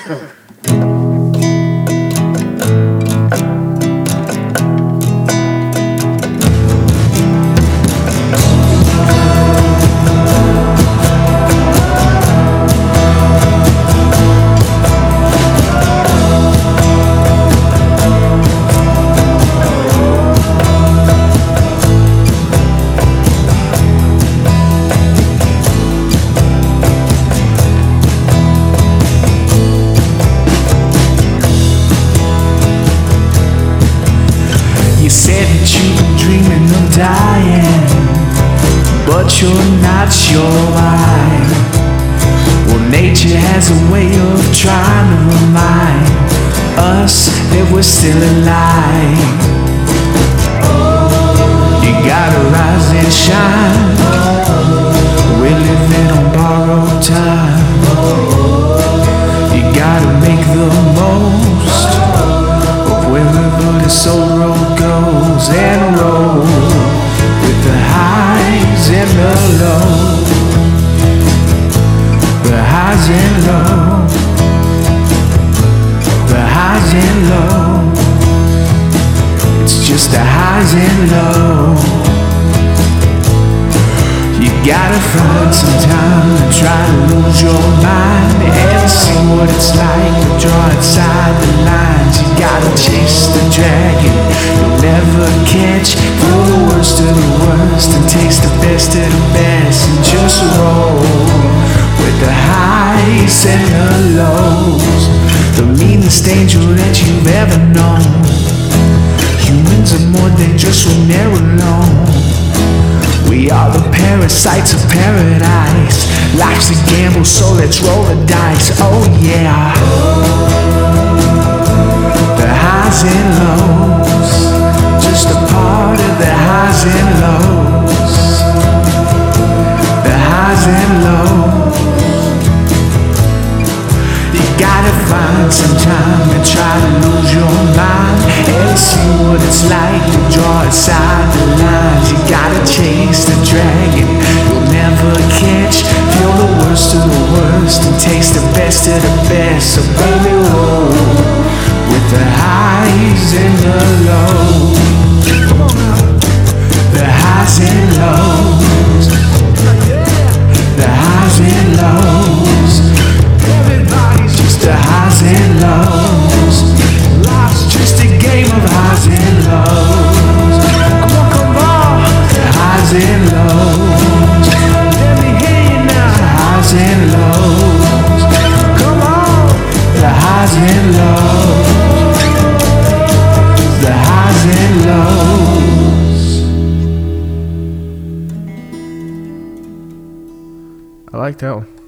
You said that you've been dreaming of dying, but you're not sure why. Well, nature has a way of trying to remind us that we're still alive. You gotta rise and shine. We're living on borrowed time. You gotta make the most of wherever the soul road goes, and roll with the highs and the lows, the highs and lows, the highs and lows. It's just the highs and lows. You gotta find some time to try to lose your mind and see what it's like to draw inside the lines. You gotta chase the dragon you'll never catch. Feel the worst of the worst and taste the best of the best, and just roll with the highs and the lows. The meanest angel that you've ever known. Humans are more dangerous when they're alone. We are the parasites of paradise. Life's a gamble, so let's roll the dice. Oh yeah. The highs and lows, just a part of the highs and lows. The highs and lows. You gotta find some time and try to lose your mind and see what it's like to draw aside the lines. You gotta chase the dragon you'll never catch. Feel the worst of the worst and taste the best of the best. So baby, roll with the highs and the lows. The highs and lows. The highs and lows. Everybody's just the highs and lows. Life's just a game of highs and lows. Come on, the highs and lows. Let me hear you now. The highs and lows. Come on, the highs and lows. The highs and lows. I like that one.